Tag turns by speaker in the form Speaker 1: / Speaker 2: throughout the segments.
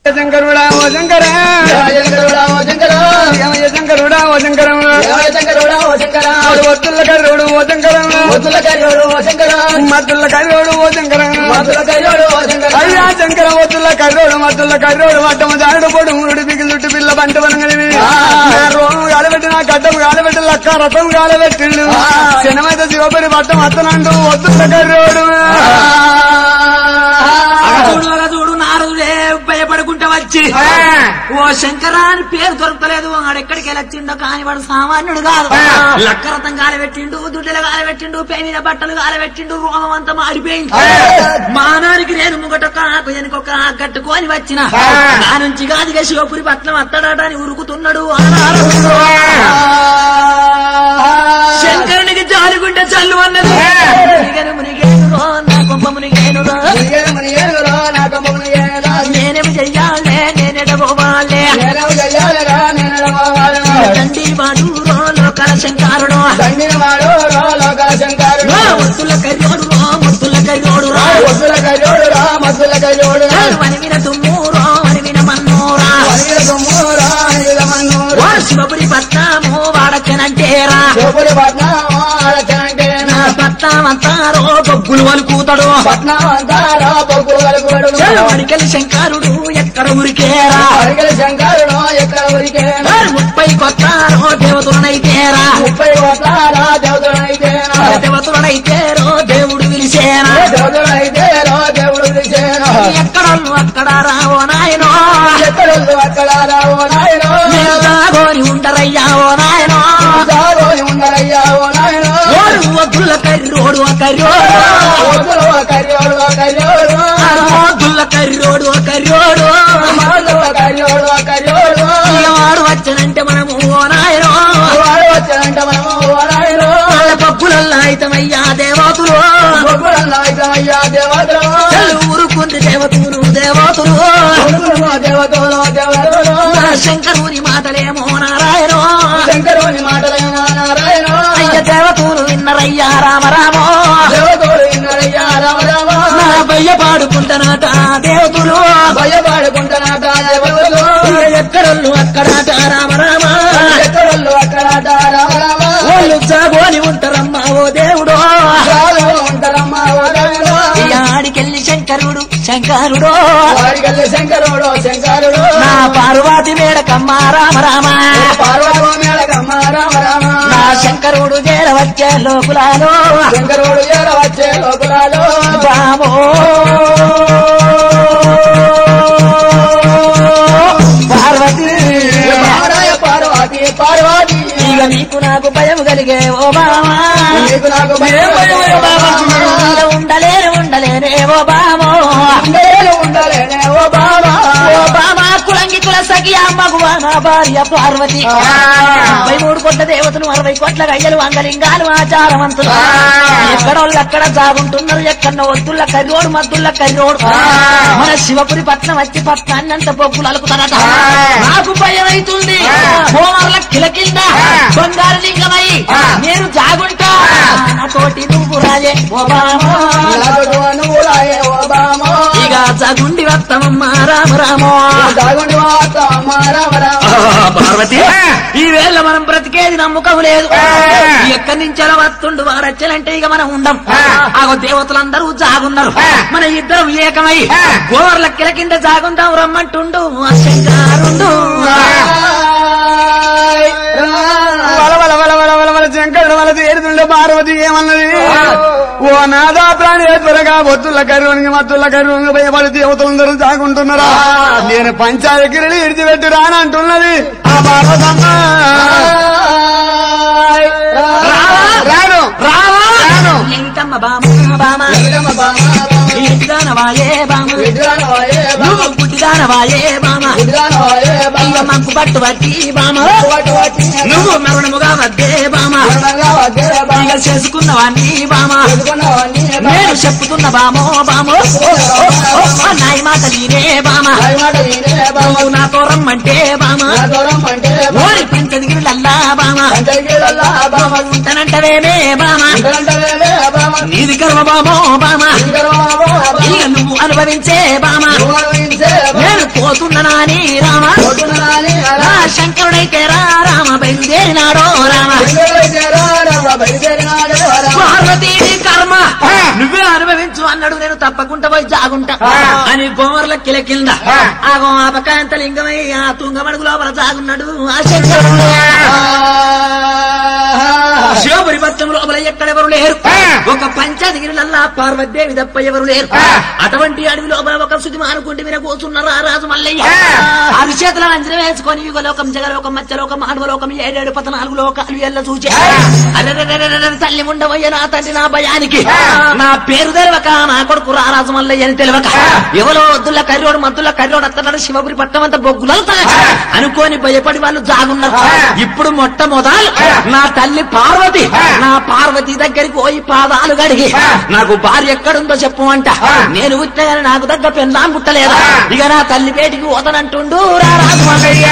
Speaker 1: శంకరుడా ఓ శంకర శంకరుడా ఓ శంకర శంకరుడా ఓ శంకర శంకరుడా ఓ శంకర ఒత్తుల కర్రోడు ఓ శంకర ఒత్తుల కర్రోడు ఓ శంకర మద్దుల కర్రోడు ఓ శంకర మద్దుల కర్రోడు ఓ శంకర అయ్యా శంకర ఒత్తుల కర్రోడు మద్దుల కర్రోడు వట్టమ జాడు పొడు మురుడు పిగిలుట్టు పిల్ల బంట వనగలివి రోము గాలబెట్టి నా గడ్డము గాలబెట్టి లక్క రథం గాలబెట్టిండు శనమైతే శివపరి వట్టం అత్తనండు ఒత్తుల కర్రోడు
Speaker 2: చూడు నారదుడే భయపడుకుంటా వచ్చి ఓ శంకరా అని పేరు దొరకలేదు వాడెక్కడికి వెళ్ళొచ్చిండో కాని వాడు సామాన్యుడు కాదు లక్కరథం గాలబెట్టిండు దుడ్డలు గాలబెట్టిండు పై మీద బట్టలు గాలబెట్టిండు రోమం అంతా మాడిపోయింది మానానికి నేను ముంగటొక్క నాకు వెనుకొక్క కట్టుకొని వచ్చిన నా నుంచి కాదుగా శివపురి పట్నం అత్తడాట అని ఉరుకుతున్నాడు శంకరునికి జాలిగుంటే చల్లు అన్నది మునిగేను నా కొంప మునిగేను నేనేమి చెయ్యాలే నేనెడబోవాలే దండి వాడు లోకల శంకరుడు ముద్దుల కర్యోడు ముద్దుల కర్యోడు వనివిన తుమ్మూరో వనివిన మన్నూరా శివపురి పట్నము వాడచ్చనంటేరా పట్నమంతారో బొగ్గులు వలుకుతాడు మడికలి శంకరుడు ఎక్కడ ఉరికేరా
Speaker 1: శంకరుడు ఎక్కడ ఉరికేరా
Speaker 2: 30 కొత్తారో దేవతలనైతేరా దేవతలనైతేరో దేవుడు పిలిచేరా ఎక్కడోళ్ళు అక్కడ రావో నాయనో దాగోని ఉండరయ్యా ఓ నాయనో వద్దుల కర్రోడు వాడు వచ్చనంటే మనము ఓ నాయనో పప్పులల్లా అయితమయ్యా దేవతలు ఊరుకుంది దేవతలు శంకరుని మాటలేమో నారాయణో అయ్య దేవతలు విన్నరయ్యా రామరామో నా భయ్య పాడుకుంటానట దేవతలు ఎక్కడోళ్ళు అక్కడాట రామరామ వాళ్ళు జాగోని ఉంటారమ్మా ఓ దేవుడు ఆడికెళ్ళి శంకరుడు నా పార్వతి మేడకమ్మ రామరామ నా శంకరుడు చేరవచ్చే లోకులాలో బామో పార్వతి ఇక నీకు నాకు భయం కలిగే ఓ బామా ఉండలేనే ఓ బామో కులంగి కుల సఖి మగువా నా భార్య పార్వతి 53 కోట్ల దేవతలు 60 కోట్ల గయ్యలు అంగలింగాలు ఆచారవంతులు ఎక్కడోళ్ళు అక్కడ సాగుంటున్నారు ఎక్కడో వద్దుల కర్రోడు మద్దుల కర్రోడు మన శివపురి పట్నం వచ్చి పట్నాన్ని అంత బొగ్గులు అలుకుతారట నాకు భయం అవుతుంది హోమర్ల కిలకింద బంగారు లింగమై నేను జాగుంటా నాతోటి నువ్వు రాజే ఇక జాగుండి వస్తామమ్మా రామరామో పార్వతి ఈ వేళ మనం బ్రతికేది నమ్మకం లేదు ఎక్కడి నుంచి అలా వస్తుండు వారచ్చలంటే ఇక మనం ఉండం ఆగో దేవతలందరూ జాగున్నారు మన ఇద్దరం ఏకమై గోవర్ల కిల కింద జాగుందాం రమ్మంటుండు శంకరుండు
Speaker 1: శంకరుడు వాళ్ళది ఏడుతుండే పార్వతి ఏమన్నది ఓ నాదా ప్రాణేశ్వరగా బొత్తుల కరువునికి మత్తుల కరువునికి భయపడి దేవతలందరూ జాగుంటున్నారా నేను పంచాయగిరిని ఇడిచిపెట్టి రానంటున్నది ఆ పార్వతమ్మ రాను
Speaker 2: ఎంతమ్మ గుడ్డిదానవాయే బామ మంకు పట్టు పట్టి బామ నువ్వు మరణముగా వద్దే బామ ఇక చేసుకున్నవాణ్ణి బామ నేను చెప్పుతున్న బామో నాయి మాట నీనే బామ నువ్వు నాతో రమ్మంటే బామ ఓరి పంచదిగిరిలల్లా బామ ఉంటానంటవేమే బామ ఇది గర్వ బామో బామా ఇక నువ్వు అనుభవించే బామా నేను పోతున్నా అని రామా శంకరుడైతే రామ బయలుదేరినాడో రామ పార్వతీ కర్మ నువ్వే అనుభవించు అన్నాడు నేను తప్పకుండా పోయి జాగుంటా అని బొమ్మర్ల కిల కింద ఆగో ఆపకాంత లింగమై ఆ తుంగమడుగు లోపల జాగున్నాడు ఆ శంకరుడు శివపురి పత్రం లోపల ఎక్కడెవరు లేరు ఒక పంచాదిగిరిలల్లా పార్వతీదేవి తప్ప ఎవరు లేరు అటువంటి అడవి లోపల ఒక శుద్ధి మానుకుంటే మీరు కూర్చున్నారు ఆ రాజు మల్లయ్య ఆరు చేతుల అంజన వేసుకొని యుగలోకం జగలోకం మత్స్యలోకం మానవలోకం 7 14 లోకాలు ఎల్ల చూచే తల్లి ఉండవయ్య నా తండ్రి నా భయానికి నా పేరు తెలవక నా కొడుకు రారాజు మల్లయ్య అని తెలవక ఎవరో వద్దుల కర్రోడు మద్దుల కర్రోడు అత్తన్నాడు శివపురి పట్టం అంతా బొగ్గులవుతా అనుకోని భయపడి వాళ్ళు జాగున్నారు ఇప్పుడు మొట్టమొదలు నా తల్లి పార్వతి నా పార్వతి దగ్గరికి పోయి పాదాలు గడిగి నాకు భార్య ఎక్కడుందో చెప్పు అంట నేను పుట్టిన నాకు దగ్గర పెన్నాను పుట్టలేదా ఇక నా తల్లి పేటికి పోతానంటుండు రారాజు మల్లయ్య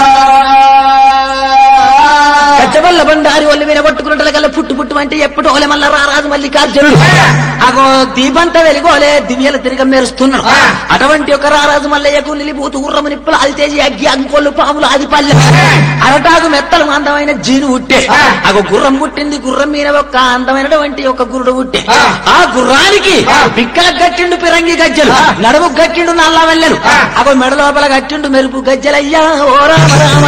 Speaker 2: కచ్చబల్ల బండారి ఒళ్ళు మీద కొట్టుకున్నట్ల కల్లా పుట్టు పుట్టు అంటే ఎప్పుడు ఓలే మళ్ళా రారాజు మల్లికార్జునుడు అగో దీపంత వెలుగోలే దివ్యలు తిరిగి మెరుస్తున్నాడు అటువంటి ఒక రారాజు మల్లయ్యకు నిలిపోతూ గుర్రము నిప్పులు అది తేజి అగ్గి అంకోళ్ళు పాములు అది పల్లె అరటాకు మెత్తలు అందమైన జీను ఉట్టే అగో గుర్రం పుట్టింది గుర్రం మీద ఒక అందమైనటువంటి ఒక గురుడు ఉట్టే ఆ గుర్రానికి పిక్కల గట్టిండు పిరంగి గజ్జలు నడుము గట్టిండు నల్ల వెళ్ళలు అగో మెడ లోపల గట్టిండు మెరుపు గజ్జలయ్యా ఓ రామ రామ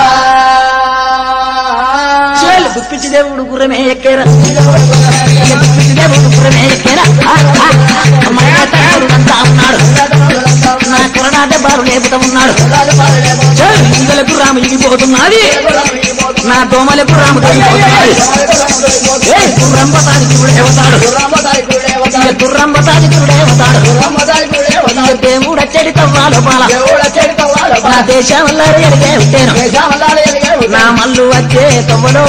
Speaker 2: గుప్పించి దేవుడు గుర్రమే ఎక్కేరా గుప్పించి దేవుడు గుర్రమే ఎక్కేరా అంతా ఉన్నాడు నా కురనాట బారు లేపుతా ఉన్నాడు ఇందులకు రాము ఇగిపోతున్నది నా దోమలకు రాము తగ్గిపోతున్నది దుర్రంబతానికి గుడేవతాడు దుర్రంబతానికి గుడేవతాడు దేవుడు అచ్చడి తవ్వాలో పాల నా దేశం వల్ల ఎరిగే ఉంటాను నా మల్లు వచ్చే తవ్వలో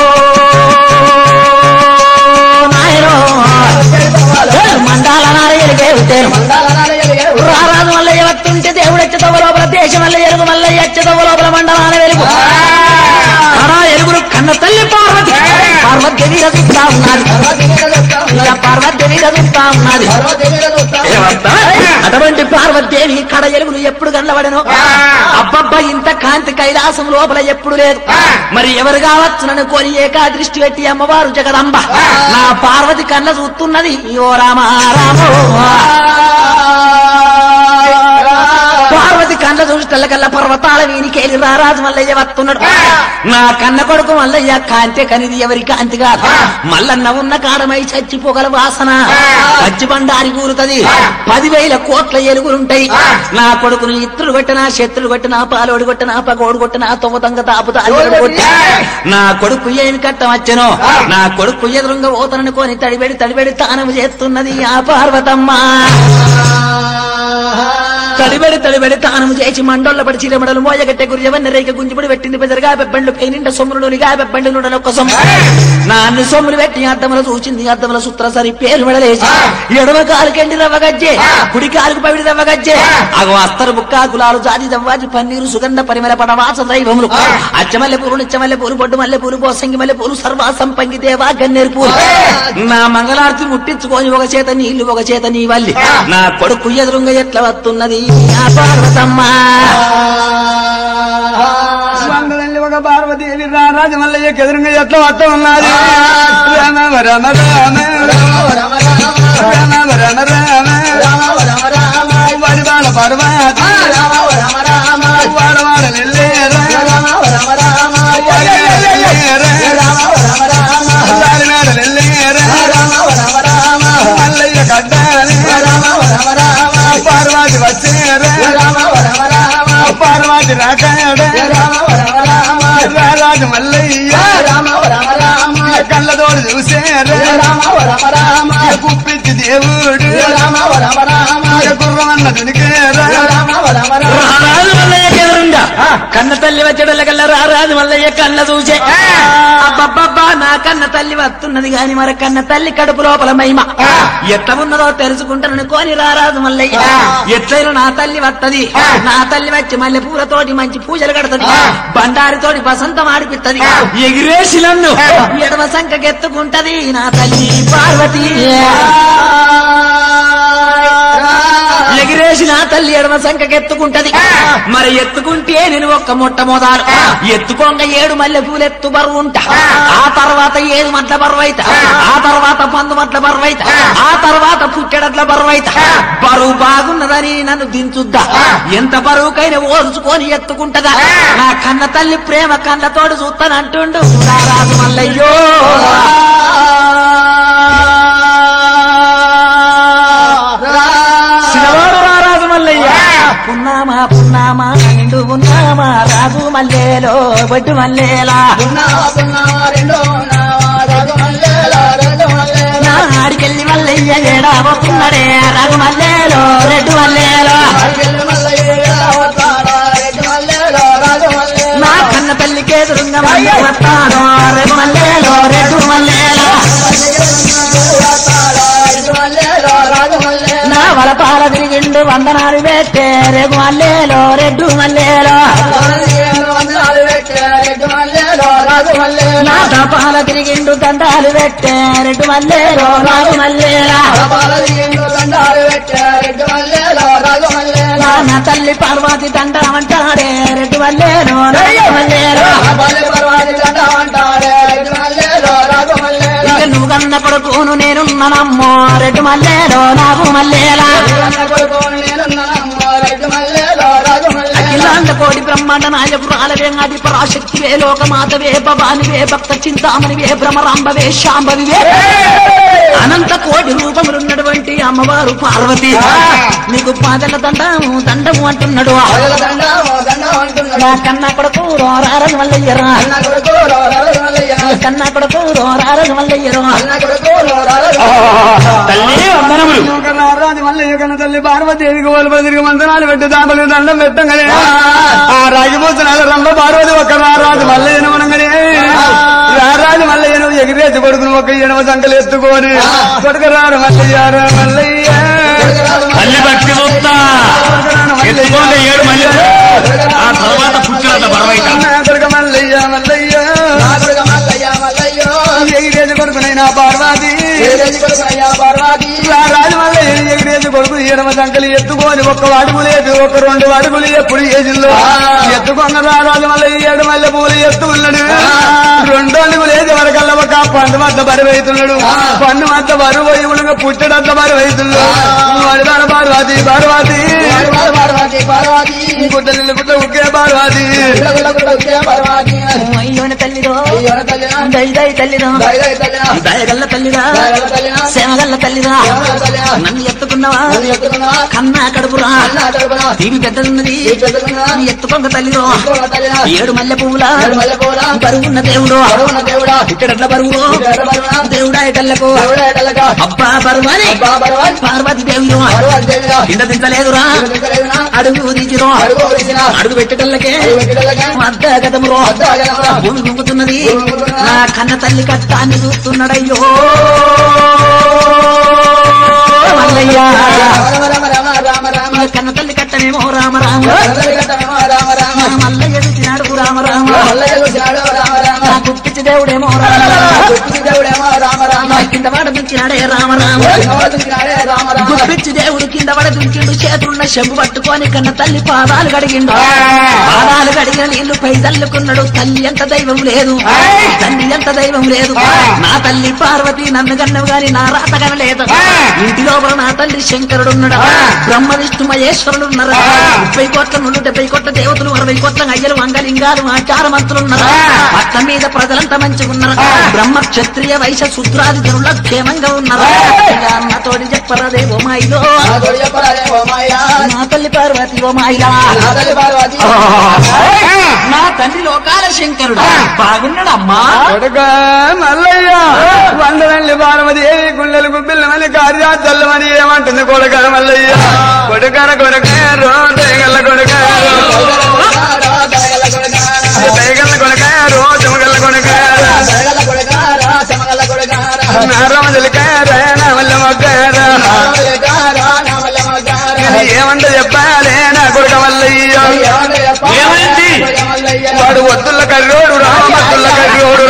Speaker 2: నాయనో మండాల నార ఎరిగే ఉంటాను రారాజు వల్ల ఎవత్తుంటే దేవుడు వచ్చే తవ్వ లోపల దేశం వల్ల ఎరుగు వల్ల వచ్చే తవ్వ లోపల మండలాన వెలుగు ఎరుగురు కన్న తల్లి పార్వతి పార్వతీదేవి రచుతా ఉన్నది పార్వతీదేవి రచుతా ఉన్నది అటువంటి పార్వతీదేవి కడ ఎలుగులు ఎప్పుడు కనబడను అబ్బబ్బా ఇంత కాంతి కైలాసం లోపల ఎప్పుడు లేదు మరి ఎవరు కావచ్చునని కొని ఏకా దృష్టి పెట్టి అమ్మవారు జగదంబ నా పార్వతి కళ్ళ చూస్తున్నది ఓ రామ రామో పార్వతి కళ్ళ చూసి కల్లా పర్వతాల వీనికేలి రారాజు మల్లయ్య వస్తున్నాడు నా కన్న కొడుకు మల్లయ్య కాంతి కనిది ఎవరి కాంతి కాదు మల్లన్న ఉన్న కాడమై చచ్చిపోగల వాసన పచ్చి బండారి కూరుతుంది 10,000 కోట్ల ఎలుగులుంటాయి నా కొడుకును ఇత్రులు కొట్టినా శత్రులు కొట్టినా పాలోడు కొట్టినా పగోడు కొట్టినా తొమ్మిదంగ తాపుతా నా కొడుకు ఏమి కట్టవచ్చనో నా కొడుకు ఎదురుగా పోతననుకోని తడిబెడి తానం చేస్తున్నది ఆ పార్వతమ్మ తడిబెడి తానము చేసి మండోళ్ళ పడి చీరమడలు మోయగట్టె గురియవన్న రేఖ గుంజిపడి పెట్టింది పెద్దరుగా బెబ్బండ్లు పైనిండ సొమ్ములుగా బెబ్బండి నూడనొక్క సొమ్ము నా అన్ని సొమ్ములు పెట్టి అద్దములు చూసింది అద్దముల సూత్ర సరి పేరు మెడలేసి ఎడమ కాలుకెండి రవ్వగజ్జే కుడి కాలుకు పవిడి రవ్వగజ్జే అగో అస్తరు బుక్క గులాలు జాతి దవ్వాజి పన్నీరు సుగంధ పరిమళ పడవాస దైవములు అచ్చమల్లె పూలు నిచ్చమల్లె పూలు బొడ్డు మల్లె పూలు పోసంగి మల్లె పూలు సర్వా సంపంగి దేవా గన్నేరు పూలు నా మంగళార్తి ముట్టించుకొని ఒక చేత నీళ్లు ఒక చేత నీ వల్లి నా కొడుకు ఎదురుంగ ఎట్లా వస్తున్నది పార్వతమ్మ
Speaker 1: మంగళల్లి ఒక పార్వతీదేవి రారాజు మల్లయ్యకి ఎదురుగా ఎట్లా వస్తా ఉన్నది రామ రామ రామ రామ రామ రామ వడివాడ పర్వతి వాడవాడ మల్లయ్య కట్టాలి పార్వతి వచ్చేరా పార్వతి రాకాడ రారాజు మల్లయ్య కళ్ళతోడు చూసేరా కుప్పించి దేవుడు గుర్రమన్న దునికేరా
Speaker 2: రారాజు మల్లయ్య ఎదురుండా కన్న తల్లి వచ్చేటోళ్ళకల్లా రారాజు మల్లయ్య కన్న చూసే అబ్బబ్బబ్బా నా కన్న తల్లి వస్తున్నది గాని మరి కన్న తల్లి కడుపు లోపల మహిమ ఎట్లా ఉన్నదో తెలుసుకుంటానని కోని రారాజు మల్లయ్య ఎట్లయినా నా తల్లి వత్తది నా తల్లి వచ్చి మల్లె పూలతోటి మంచి పూజలు కడతది బండారితోటి వసంతం ఆడిపిత్తది ఎగిరేసి నన్ను ఎడమ సంకెత్తుకుంటది నా తల్లి పార్వతి ఎగిరేసి నా తల్లి ఎడమ సంకెత్తుకుంటది మరి ఎత్తుకుంటే నేను ఒక్క మొట్టమొదలు ఎత్తుకోంగ 7 మల్లె పూలు ఎత్తు బరువు ఉంటా ఆ తర్వాత 7 మట్ల బరువైతా ఆ తర్వాత 11 మట్ల బరువైతా ఆ తర్వాత పుట్టెడట్ల బరువైతా బరువు బాగున్నదని నన్ను దించుద్దా ఎంత బరువుకైనా ఓర్చుకొని ఎత్తుకుంటదా నా కన్న తల్లి ప్రేమ కన్నతోడు చూస్తానంటుండు రారాజు మల్లయ్యో రారాజు మల్లయ్య పున్నామా పున్నామా నిండు ఉన్నామా రాజు మల్లేలో బొడ్డు మల్లేలా ఆడికెళ్ళి మల్లయ్య ఏడావకున్నడే రాజు మల్లేలో రెడ్డు మల్లేలో నా కన్న తల్లికి ఎదురుంగ మల్లె వస్తాను రెడ్డు మల్లేలో రెడ్డు మల్లేలో నా వలపాల తిరిగిండు వందనాలు పెట్టే రేపు మల్లేలో రెడ్డు మల్లేలో నా తపాల తిరిగిండు దండాలు పెట్టే రెడ్డు మల్లేలో రాజు మల్లేలా నా తల్లి పార్వతి దండమంటాడే రెడ్డు మల్లేలో రాజు మల్లేలో నువ్వు కన్న కొడుకును నేనున్నానమ్మో రెడ్డు మల్లేలో నాకు మల్లేలా అఖిలాండ కోటి బ్రహ్మాండ నాయకురాలవే ఆది పరాశక్తివే లోకమాతవే భవానివే భక్త చింతామణివే భ్రమరాంబవే శాంభవివే అనంత కోటి రూపములున్నటువంటి అమ్మవారు పార్వతి నీకు పాదల దండము అంటున్నాడు నా కన్నా కొడుకు రారని మల్లయ్యరా కన్నా కొడుకు రారని మల్లయ్యరా
Speaker 1: తల్లి రారాజు మల్లయ్య కన్న తల్లి పార్వతీదేవికి ఓలుపల తిరిగి మంత్రాలు పెట్టి దాంట్లో దండం పెట్టంగానే ఆ రాగిపోతున్న రంభ పార్వతి ఒక్క రారాజు మల్లయ్యను అనగానే రారాజు మల్లయ్యను ఎగిరేసి కొడుకును ఒక 7వ సంకలు ఎత్తుకొని కొడుకు రారు మల్లయ్య మల్లయ్య
Speaker 3: మళ్ళీ భక్తి చూస్తా ఎత్తుకోండి 7 మళ్ళీ ఆ తర్వాత పుట్టినంత బరవైట
Speaker 1: కొడుకు మల్లయ్య మల్లయ్య ఎగిరేసి కొడుకునైనా పార్వతి రారాజు మల్లయ్య ఎగిరేసి కొడుకు 7వ సంకలు ఎత్తుకొని ఒక్క అడుగు లేదు ఒక 2 అడుగులు ఎప్పుడు ఏజిల్లో ఎత్తుకున్న రారాజు మల్లయ్య 7 మల్లె పూలు ఎత్తుకున్నాడు 2 అడుగులు ఏది వరకల్లా ఒక పండు మధ్య బరువైతున్నాడు పండు మధ్య బరువు ఇవుడుగా పుట్టడంత బరువైతున్నాడు వరిదాన పార్వతి పార్వతి గుడ్డలు గుడ్డ ఉక్కే పార్వతి
Speaker 2: అయ్యోని తల్లిదో దయ తల్లిదో దయగల్ల తల్లిదా సేమగల్ల తల్లిదా నన్ను ఎత్తుకున్నావా కన్నా కడుపురా తీవి పెద్దదున్నది ఎత్తుకొంగ తల్లిదో 7 మల్లె పువ్వులా బరువున్న దేవుడు ఇక్కడట్ల బరువు దేవుడా ఎటల్లకు అబ్బా బరువని పార్వతి దేవుడు కింద దించలేదురా అడుగు తీసిరో అడుగు పెట్టేటల్లకే అద్ద గతమురో భూమి గుంగుతున్నది నా కన్న తల్లి కష్టాన్ని చూస్తున్నాడయ్యో మల్లయ్య కన్న తల్లి కట్టనేమో రామ రామ మల్లయ్య చూసినాడు రామ రామ గుప్పిచ్చి దేవుడేమో రామ కింద వాడ దుంచినాడే రామ రామ గుప్పిచ్చి దేవుడు కింద వాడ దుంచిండు చేతున్న చెంబు పట్టుకొని కన్న తల్లి పాదాలు కడిగిండు పాదాలు కడిగిన నీళ్లు పై తల్లుకున్నాడు తల్లి ఎంత దైవం లేదు తల్లి ఎంత దైవం లేదు నా తల్లి పార్వతి నన్ను కన్నవు గాని నా రాత కనలేదు ఇంటి లోపల నా తల్లి శంకరుడున్నాడు బ్రహ్మ విష్ణు మహేశ్వరుడు ఉన్నారు 30 కోట్ల నుండి 70 కోట్ల దేవతలు 60 కోట్ల అయ్యలు అంగలింగాలు ఆచారమంతులున్నారు పట్ల మీద ప్రజలంతా మంచిగున్నారు బ్రహ్మ క్షత్రియ వైశ్య శూద్రాది జనుల క్షేమంగా ఉన్నారు అన్నతోడి చెప్పరాదే ఓ మాయిలో నా తల్లి పార్వతి ఓ మాయిలా నా తండ్రి లోకాల శంకరుడు బాగున్నాడు అమ్మా
Speaker 1: మల్లయ్య వందనల్లి పార్వదేవి గుండెలు గుబ్బిల్లమని కార్యాచల్లమని ఏమంటుంది కొడుక మల్లయ్య కొడుకర కొడుక రోగల్ల కొడుక వాడు వద్దుల కర్రోడు రామద్దుల కర్రోడు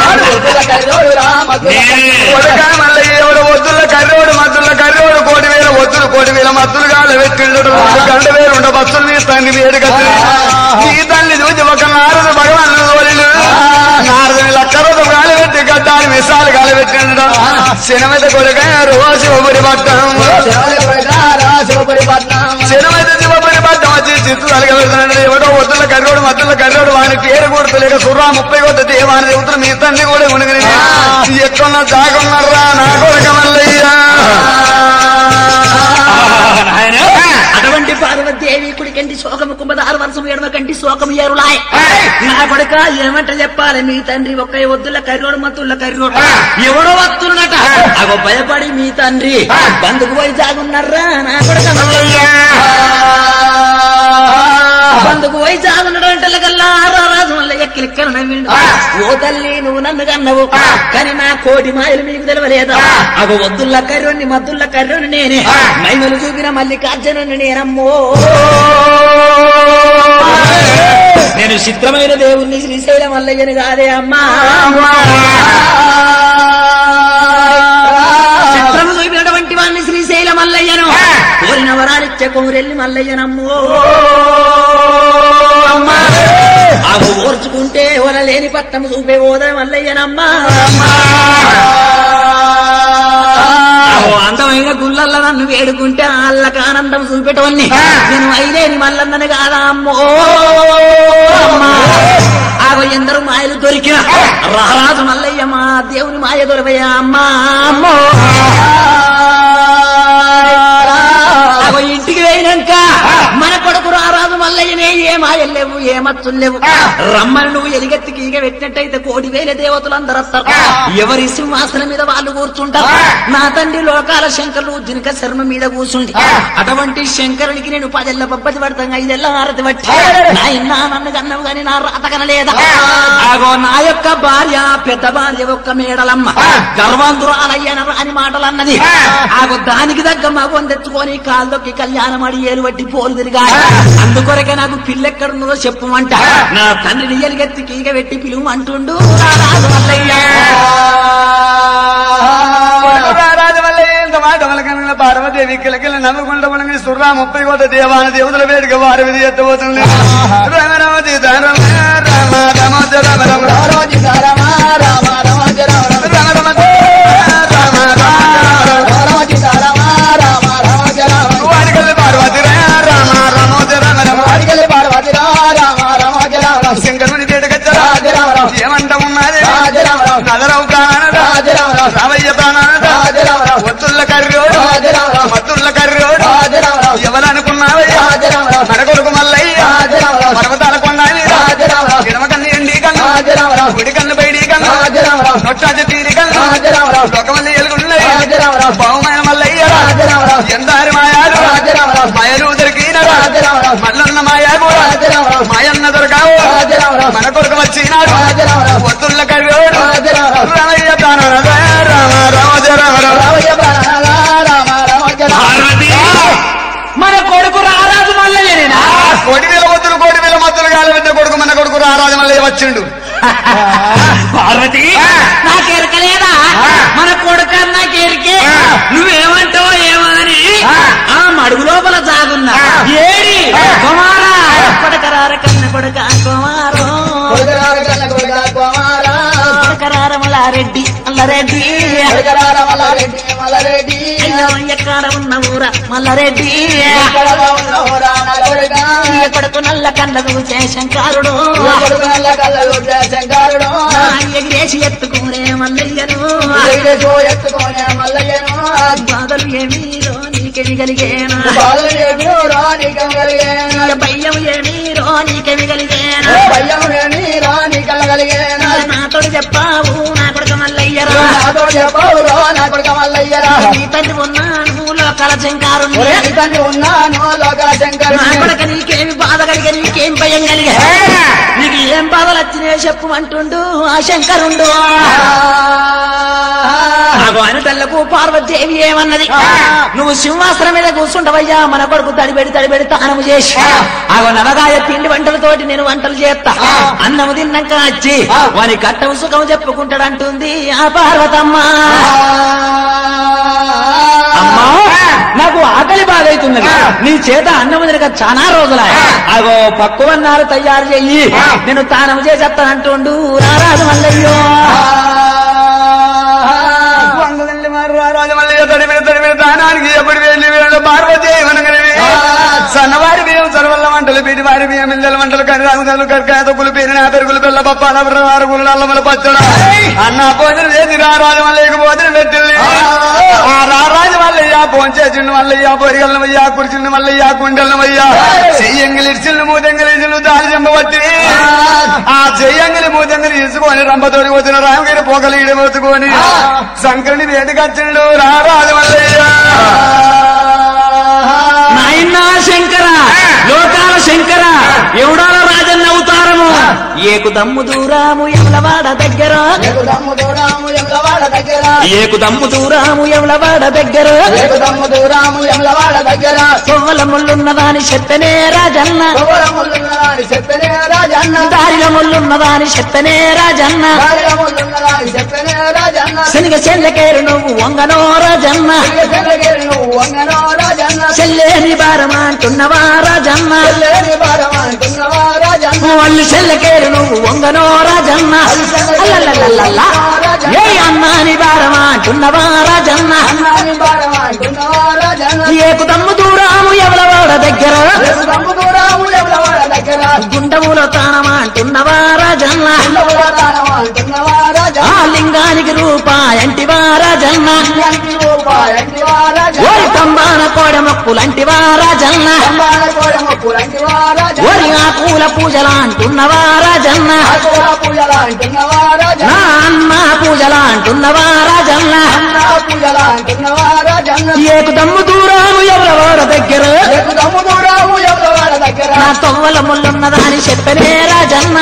Speaker 1: కొడక మల్లయ్య ఎవడు వద్దుల కర్రోడు మద్దుల కర్రోడు 1,000 మద్దులు కాళ్ళ పెట్టిండు 2,000 బస్సులు నీ తండ్రి వేడుక నీ తల్లి చూసి ఒక నారదు భగవాన్ తోలిడు నారదుని లక్కరోజు గాలి పెట్టి గడ్డాలు మిసాలు గాలి పెట్టిండు శనమైతే కొడుక రోజు శివపురి పట్టం శనమైతే శివపురి పట్టం వచ్చి చిత్తు తలగబెడుతున్నాడు ఎవడో వద్దుల కర్రోడు మద్దుల కర్రోడు వాని పేరు కూడతలేక సుర్రా 30 కొత్త దేవాని దేవుతులు మీ తండ్రి కూడా ఉనిగిరి ఎక్కడున్నా జాగున్నారా నా కొడుక మల్లయ్య
Speaker 2: అటువంటి పార్వతీదేవి కుడికంటి శోకము 16 వర్షం 7 కంటి శోకము ఏరులాయ్ నా కొడుక ఏమంట చెప్పాలి మీ తండ్రి ఒక్క వద్దుల కర్రోడు మత్తుల కర్రోడు ఎవడో వస్తున్నట అగో భయపడి మీ తండ్రి బందుకు పోయి జాగున్నారా నా కొడుక బందుకు పోయి జాగున్నాడు కల్లా రాజు వల్ల ఎక్కిలిక్కలు నవ్విండు ఓ తల్లి నువ్వు నన్ను కన్నవు కానీ నా కోటి మాయలు మీకు తెలవలేదా అగో వద్దుల కర్రోని మద్దుల కర్రోని నేనే మైమలు చూపిన మల్లికార్జునుని నేనమ్మో నేను చిత్రమైన దేవుణ్ణి శ్రీశైలం మల్లయ్యని కాదే అమ్మా చిత్రము చూపినటువంటి వాడిని శ్రీశైలం మల్లయ్యను కోరిన వరాలిచ్చే కోరెల్లి మల్లయ్యనమ్మో అవి ఓర్చుకుంటే ఓరలేని పట్టము చూపే ఓదర మల్లయ్యనమ్మా అందమైన గుళ్ళల్లో నన్ను వేడుకుంటే వాళ్ళకి ఆనందం చూపెట్టవన్నీ నేను అయిలేని మల్లన్నని కాదా అమ్మో ఆగో ఎందరూ మాయలు దొరికిన రారాజు మల్లయ్య మా దేవుని మాయ దొరవయ్యా అమ్మా అమ్మో ఆగో ఇంటికి వేయినాక మన కొడుకు రారాజు మల్లయ్యనే ఏ మాయలు లేవు ఏ మత్తులు లేవు రమ్మని నువ్వు ఎలిగెత్తికి ఈగ పెట్టినట్టయితే 1,000 దేవతలు అందరూ వస్తారు ఎవరి సింహాసనం మీద వాళ్ళు కూర్చుంటారు నా తండ్రి లోకాల శంకరులు జినక శర్మ మీద కూర్చుండి అటువంటి శంకరునికి నేను 10 పబ్బతి పడతాను 5 హారతి పట్టి నా నన్ను కన్నవు గాని నా రాత కనలేదా ఆగో నా యొక్క భార్య పెద్ద భార్య ఒక్క మేడలమ్మ గర్వాంధురాలయ్యన రాని మాటలు అన్నది ఆగో దానికి దగ్గర మగం తెచ్చుకొని కాళ్ళకి కళ్యాణం అడి ఏలు పట్టి పోలు తిరిగా అందుకొరకే నాకు పిల్లెక్కడున్నదో చెప్పుమంట నా తండ్రిని ఎలిగెత్తికి ఈగ పెట్టి పిలువు అంటుండు రారాజు మల్లయ్య
Speaker 1: పార్వదేవి కిలకిల నవ్వుకుంటూ ఉండగా సుర్రా 30 కోట్ల దేవాన దేవుతుల వేడుక వారి విధి ఎత్తబోతుంది రామ రామ సీతారామ రామ రామ రామ రామ వాడికల్లి పార్వతి రామ రామ రామ శంకరుని వేడుకచ్చరా ఏమంట ఉన్నది నదరావు ప్రాణ రామయ్య ప్రాణ వత్తుల్ల కర్రోడు మత్తుల్ల కర్రోడు ఎవరనుకున్నావయ్యా మన కొడుకు మల్లయ్య పర్వతాల కొండ ఎడమ కన్ను ఎండి కన్ను గుడి కన్ను బయడి కన్ను నొట్టాజ తీరి కన్ను లోకమల్లి ఎలుగున్నాయి బావుమైన మల్లయ్య ఎందారి మాయాలు మాయలు దొరికిన మల్లన్న మాయా కూడా మాయన్న దొరకావు మన కొడుకు వచ్చినాడు వత్తుల్ల కర్రోడు రామయ్య ప్రాణ రామ
Speaker 2: మన కొడుకు రారాజు మల్లయ్యనేనా
Speaker 1: 1,000 మత్తులు కాలు పెట్టే కొడుకు మన కొడుకు రారాజు మల్లయ్య వచ్చిండు
Speaker 2: పార్వతి నాకెరకలేదా మన కొడుకు నాకెరికే నువ్వేమంటావో ఏమో అని ఆ మడుగు లోపల జాగున్నా ఏడి కుమారా కొడకరార కన్న కొడుక కుమారో కొడకరార మల్లారెడ్డి మల్లారెడ్డి అయ్యో ఎక్కడ ఉన్న ఊర మల్లారెడ్డి కొడుకు నల్ల కళ్ళకు శంకరుడు ఎగిరేసి ఎత్తుకునే మల్లయ్యను బాధలు ఏమీరో నీకెమి కలిగేనా భయం ఏమీరో నీకెమి కలిగేనా నాతో చెప్పావు నా కొడుకు మల్లయ్యరా నీ తండ్రి ఉన్నాను లోకాల శంకరుడు నా కొడుకు నీకేమి బాధ కలిగే నీకేం భయం కలిగే నీకు ఏం బాధలు వచ్చినాయో చెప్పమంటుండు ఆ శంకరుండు ఆగో అనటల్లకు పార్వతీదేవి ఏమన్నది నువ్వు సింహాసనం మీద కూర్చుంటవయ్యా మన కొడుకు తడిబెడి తానము చేసి ఆగో నవగాయ పిండి వంటలతోటి నేను వంటలు చేస్తా అన్నము తిన్నాక వచ్చి వాని కట్టం సుఖం చెప్పుకుంటాడంటుంది ఆ పార్వతమ్మ. అమ్మా నాకు ఆకలి బాగైతున్నది నీ చేత అన్నము తినక చాలా రోజులా అగో పక్కువన్నారు తయారు చెయ్యి నేను తానము చేసేస్తానంటుండు రారాజు మల్లయ్యో.
Speaker 1: దానానికి ఎప్పుడు వెళ్ళి వీళ్ళు పార్వతీ సన్నవారి బియ్యం సర్వల్ల వంటలు పీటి వారి బియ్యం మిల్లల వంటలు కర్రాలు కర్కాయ పులిపేరు నా పెరుగులు పిల్ల పప్పాల వారుగులు నల్లమల పచ్చడ అన్న భోజనం చేసి రారాజు మల్లయ్యకు భోజనం పెట్టింది. ఆ రారాజు మల్లయ్య భోంచేసిండు మల్లయ్య పొరిగలనమయ్యా కుర్చిల్ని మల్లయ్య కుండలనమయ్యా చెయ్యంగిలి ఇడ్చిల్ని మూదెంగిలి ఇడ్చిల్ని దారి చెంపబట్టి ఆ చెయ్యంగిలి మూదెంగిలి తీసుకొని రంపతోడి పోతున్న రామగిరి పోకలు ఈడబోతుకొని శంకరుని వేదికచ్చిండు రారాజు మల్లయ్య.
Speaker 2: నాయనా శంకర లోకాల శంకర ఎవడాల రాజన్న అవతారము ఏకు దమ్ము దూరాము ఎవలవాడ దగ్గర ఏకు దమ్ము దూరాము ఎవలవాడ దగ్గర తొవ్వల ముళ్ళున్నదాని చెప్పనే రాజన్న దారిల ముళ్ళున్నదాని చెప్పనే రాజన్న శనిగ చెల్లకేరు నువ్వు వంగనో రాజన్న చెల్లేని భారమా అంటున్నవా రాజన్న వాళ్ళు చెల్లకేరు నువ్వు వంగనో రాజన్న ఏ అన్నాని భారమా అంటున్నవా రాజన్న ఏకు దమ్ము దూరాము ఎవలవాడ దగ్గర గుండములో తానమా అంటున్నవా రాజన్న ఆ లింగానికి రూపాయంటివా రాజన్న ఓరి కంబాన కోడ మొక్కులంటివా రాజన్న ఓరి ఆ పూల పూజలా అంటున్నవా రాజన్న నా అన్న పూజలా అంటున్నవా రాజన్న ఏకు దమ్ము దూరాము ఎవలవాడ దగ్గర నా తొవ్వల ముళ్ళున్నదాని చెప్పనే రాజన్న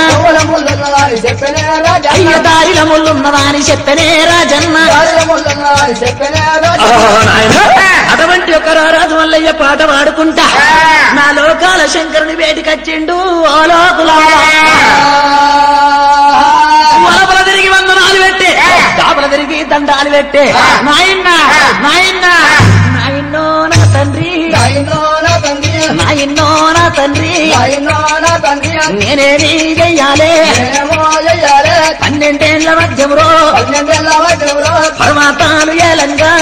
Speaker 2: అయ్య దారిల ముళ్ళున్నదాని చెప్పనే రాజన్న. అటువంటి ఒక రారాజు మల్లయ్య పాట పాడుకుంటా నా లోకాల శంకరుని వేటికచ్చిండు ఓ లోకులా వలపల తిరిగి వందనాలు పెట్టే కాపల తిరిగి దండాలు పెట్టే నాయన్నా నాయన్నా నాయన్నో నా తండ్రి నాయన్నో నా తండ్రి నేనేమి చెయ్యాలే 12 ఏళ్ల మధ్యములో పర్వతాలు ఏలంగా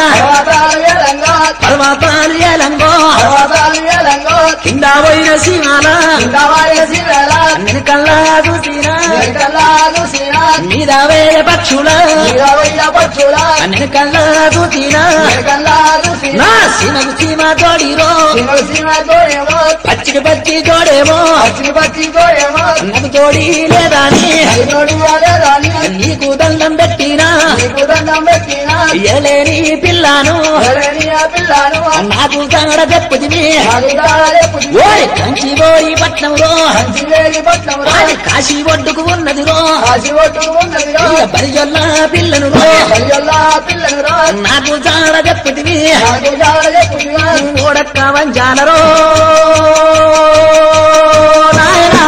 Speaker 2: కింద పోయిన సీమాల నేను కల్లా చూసినా మీద వేల పక్షుల నేను కల్లా చూసినా నా సీమకు సీమ తోడిరో పచ్చికి పచ్చి తోడేమో నాకు తోడి లేదాని నీకు దండం పెట్టినా ఎలేని పిల్లను నాకు కాడ చెప్పుదివి ఓయ్ కంచి పోయి పట్నంలో కాశీ ఒడ్డుకు ఉన్నదిరో బరిజొల్ల పిల్లను నాకు జాడ చెప్పుదివి ఓడక్క వంజాలరో నాయనా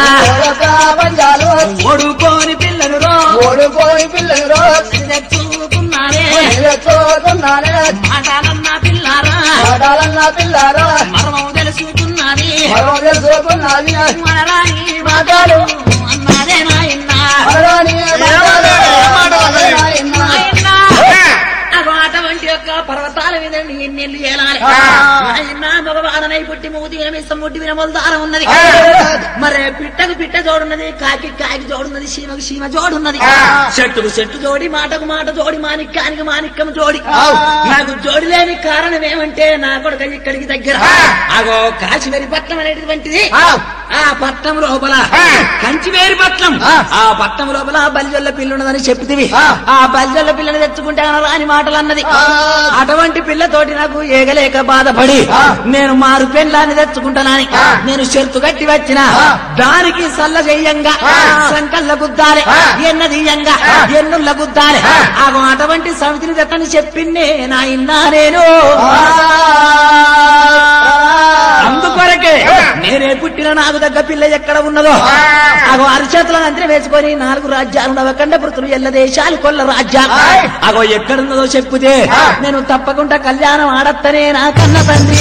Speaker 2: ఓడుకోని పిల్లలు చూకున్నారే మాటాలన్నా పిల్లారా మర్మం తెలుసుకున్నది మనరాని మాటలు అన్నారే నాయన్నా అటువంటి యొక్క పర్వతాల మీద ఎన్నెళ్ళు ఏలాలి నాయన్నా మగవాడనై పుట్టి మూతి ఏమిస్తాం ముట్టి వినమోలు దారం ఉన్నది మరి పిట్టకు పిట్ట జోడున్నది కాకి కాకి జోడున్నది సీమకు సీమ జోడున్నది చెట్టుకు చెట్టు జోడి మాటకు మాట జోడి మాణిక్యానికి మాణిక్యం జోడి నాకు జోడి లేని కారణం ఏమంటే నా కొడుక ఇక్కడికి దగ్గర అగో కాశీవేరి పట్నం అనేటువంటిది ఆ పట్నం లోపల కంచివేరి పట్నం ఆ పట్నం లోపల బలిజొల్ల పిల్లున్నదని చెప్తివి ఆ బలిజొల్ల పిల్లని తెచ్చుకుంటే రాని మాటలు అన్నది అటువంటి పిల్లతోటి నాకు ఏగలేక బాధపడి నే నేను మారు పెళ్ళాన్ని తెచ్చుకుంటానని నేను షరతు కట్టి వచ్చిన దానికి సల్ల చెయ్యంగా సంకల్ల గుద్దాలి ఎన్నదీయంగా ఎన్నుల్ల గుద్దాలి అటువంటి సమితిని తెట్టని చెప్పిందే నా ఇన్నా నేను అందుకొరకే నేనే పుట్టిన నాకు దగ్గ పిల్ల ఎక్కడ ఉన్నదో అగో అరిచేతులను అంతరం వేసుకొని 4 రాజ్యాలు నవకండ పృతులు ఎల్ల దేశాలు కొల్ల రాజ్యాలు అగో ఎక్కడున్నదో చెప్పుదే నేను తప్పకుండా కళ్యాణం ఆడత్తనే నా కన్న తండ్రి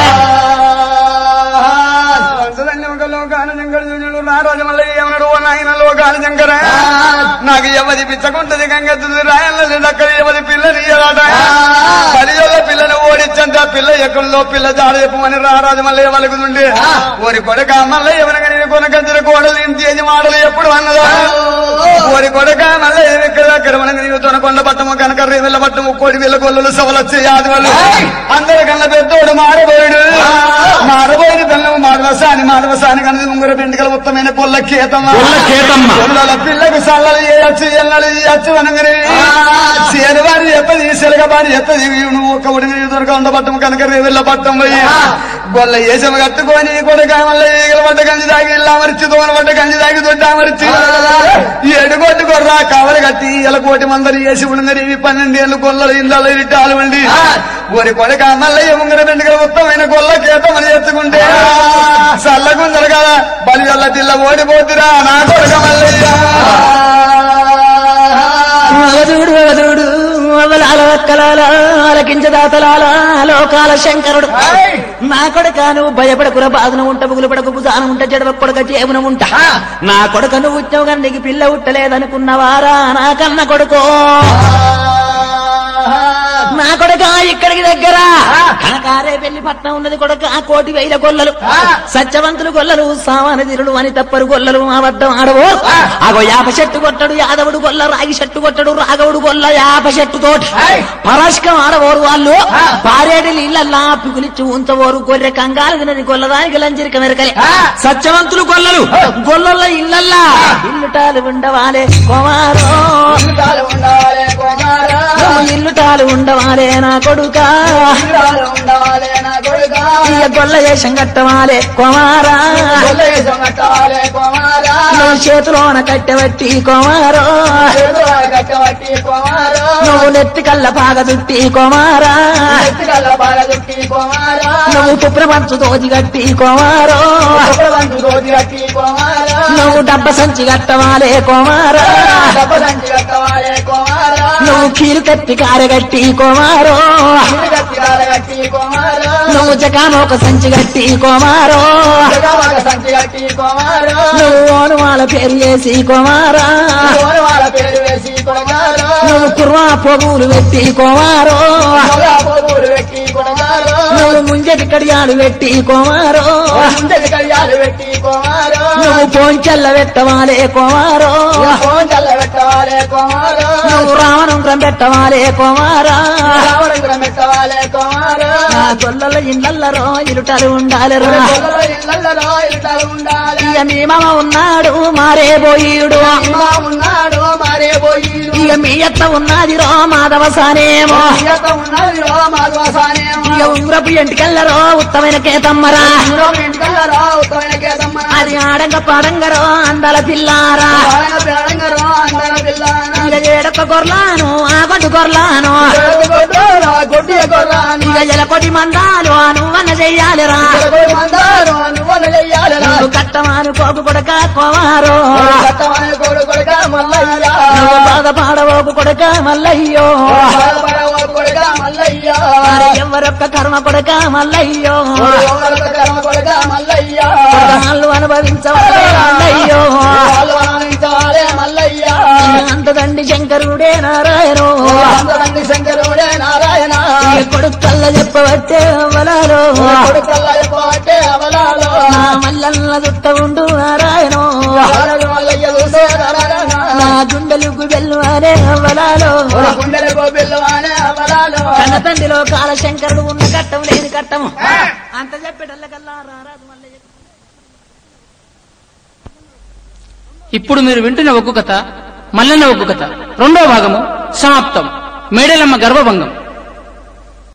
Speaker 1: నాకు ఎవరి పిచ్చకుంటది గంగెత్తుది రాయల్లక్కడ ఎవరి పిల్లని పదియోళ్ళ పిల్లని ఓడించండి ఆ పిల్ల ఎక్కడో పిల్ల జాడ చెప్పమని రారాజు మళ్ళీ వలుకుతుండే ఓరి కొడక మళ్ళీ ఎవరికైనా కొనకంచిన కోడలు ఇంటి మాటలు ఎప్పుడు అన్నదా ఓరి కొడక మళ్ళీ ఎక్కడ మనకి తొనకొండ పట్టము కనుక రేవెళ్ళ పట్టము కోడి వీళ్ళ గొల్లలు సవలొచ్చే యాది వాళ్ళు అందరికన్నా పెద్దోడు మారబోయుడు పిల్లలు మాడవసాని కన్నది ముంగర పెండుకల ఉత్తమైన పొల్ల కేతమ్మ పిల్లకు సల్లలు చేయొచ్చు ఎల్లలు చేయొచ్చు అనగానే చేరువారి ఎత్తది సెలగబారి ఎత్తది నువ్వు ఒక ఉడిని దొరక పట్టం కనుక రేవెళ్ళ పట్టం పోయి గొల్ల ఏసమ కట్టుకొని కొడుక మళ్ళీ ఈగల పడ్డ గంజి దాగి ఇల్లా మరిచి దోన పడ్డ గంజి దాగి దొడ్డ మరిచి ఎడుగొట్టు కొర్రా కవలు కట్టి ఇలా కోటి మందరి వేసి ఉండని 12 ఏళ్ళు గొల్లలు ఇళ్ళలో ఇట్టాలు వండి ఓరి కొడుక మళ్ళీ ముంగర పెండుకల ఉత్తమైన గొల్ల కేతమని ఎత్తుకుంటే చల్లకుందరు కదా బలి వల్ల పిల్ల ఓడిపోతురా నా కొడుక మల్లయ్య
Speaker 2: అవధుడు అవలాల వక్కలాల ఆలకించదాతలాల లోకాల శంకరుడు నా కొడుక నువ్వు భయపడకుర బాధన ఉంట బుగులు పడకు బుధానం ఉంట జడవ కొడక చేవున ఉంటా నా కొడుక నువ్వు ఉద్యోగం నీకు పిల్ల ఉట్టలేదనుకున్నవారా నా కన్న కొడుకో నా కొడుక ఇక్కడికి దగ్గర కనకారే పెళ్లి పట్నం ఉన్నది కొడుక 1,000 గొల్లలు సత్యవంతులు గొల్లలు సామానధీరులు అని తప్పరు గొల్లలు అబద్ధం ఆడవో అగో 50 చెట్టు కొట్టడు యాదవుడు గొల్ల రాగి చెట్టు కొట్టడు రాఘవుడు గొల్ల 50 చెట్టు తోటి పరస్కం ఆడవోరు వాళ్ళు పారేడు నీళ్ళల్లా పిగులిచ్చి ఉంచవోరు గొర్రె కంగాలు తినని గొల్లదానికి లంజరిక మెరకలే సత్యవంతులు గొల్లలు గొల్లల ఇళ్ళల్లా ఇల్లుటాలు ఉండవాలే కుమారో ఇల్లుటాలు ఉండవాలే నా కొడుక గొల్ల వేషం కట్టవాలే కుమారా నువ్వు చేతిలోన కట్టబట్టి కుమారో నువ్వు నెత్తి కళ్ళ పాగ చుట్టి కుమారా నువ్వు కుప్రపంచు దోజి కట్టి కుమారో నువ్వు డబ్బ సంచి కట్టవాలే కుమారా నువ్వు కీలు కత్తి కారగట్టి కుమారో నువ్వు జకానొక సంచి గట్టి కుమారో నువ్వు ఓనుమాల పేరు వేసి కుమారా నువ్వు కుర్వా పొగులు పెట్టి కుమారో నువ్వు ముంజటి కడియాలు పెట్టి కుమారో నువ్వు పోంచెల్ల పెట్టవాలే కుమారో నువ్వు రావణంత్రం పెట్టవాలే కుమారా గొల్లల ఇళ్ళల్లో ఇరుటలు ఉండాలిరా ఇక మీ మామ ఉన్నాడు మారే పోయిడు ఇక మీ అత్త ఉన్నది రో మాధవసానేమో ఇక ఉంగరపు ఎంటికెళ్ళరో ఉత్తమైన కేతమ్మరా అది ఆడంగ పాడంగరో అందల పిల్లారా ఇక ఏడొక్క గొర్లాను ఆ గొడ్డు గొర్లాను ఇక ఎలకొటి మందాలు నువ్వన్న చెయ్యాలిరా నువ్వు కట్టమాను కోపు కొడక కుమారో నువ్వు బాధపాడవోపు కొడక మల్లయ్యో ఎవరొక్క కర్మ కొడక మల్లయ్యో వాళ్ళు అనుభవించవాలే మల్లయ్యో అంతదండి శంకరుడే నారాయణో కొడుకు కళ్ళ చెప్పబట్టే అవలాలో మల్లన్న చుట్ట ఉండు నారాయణో నా గుండెలకు బెల్లువానే అవలాలో కన్న తండ్రిలో కాల శంకరుడు ఉన్న కట్టం లేని కట్టము అంత చెప్పేటల్లకల్లా రారాజు మల్లయ్య.
Speaker 4: ఇప్పుడు మీరు వింటున్న ఒక్కొక్క కథ మల్లన్న ఒక్కొక్క కథ 2వ భాగము సమాప్తం. మేడలమ్మ గర్భభంగం.